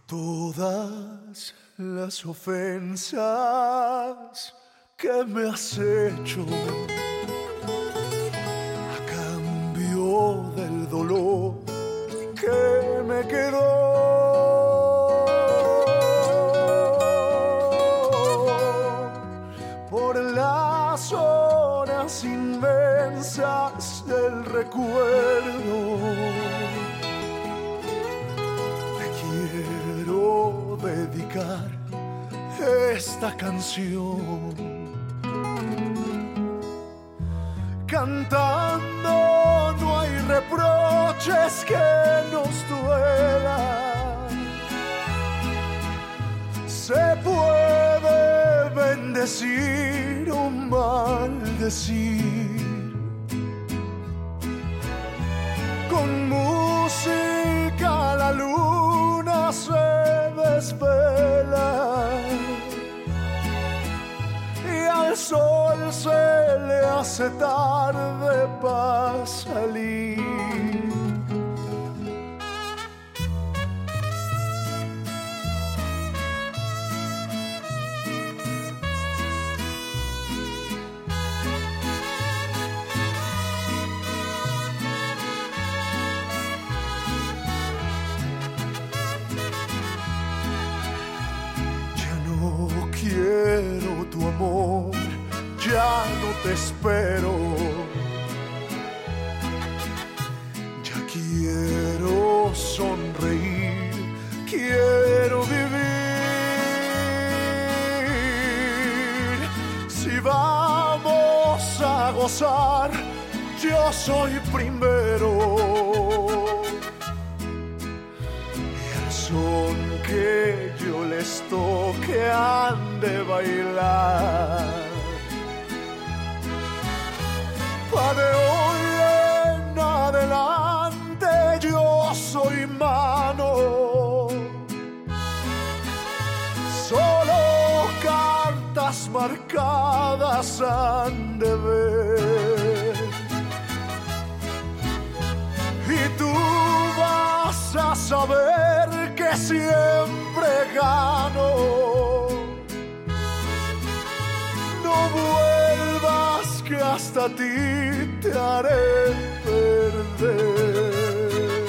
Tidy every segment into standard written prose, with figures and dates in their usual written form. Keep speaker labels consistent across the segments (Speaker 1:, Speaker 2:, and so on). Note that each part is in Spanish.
Speaker 1: Todas las ofensas que me has hecho a cambio del dolor que me quedó por las horas inmensas del recuerdo. Quiero dedicar esta canción cantando. No hay reproches que nos duelan. Se puede bendecir o maldecir con música. La luna se desvela y al sol se le hace tarde para salir. Quiero tu amor, ya no te espero. Ya quiero sonreír, quiero vivir. Si vamos a gozar, yo soy primero. Son que yo les toque han de bailar. Pa' de hoy en adelante yo soy mano. Solo cartas marcadas han de ver. Y tú vas a saber que siempre gano. No vuelvas que hasta a ti te haré perder.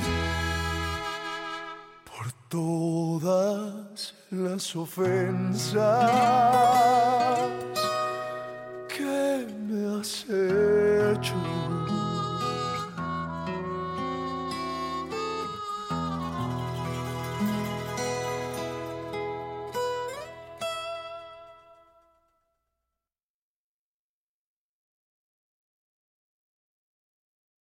Speaker 1: Por todas las ofensas que me has hecho.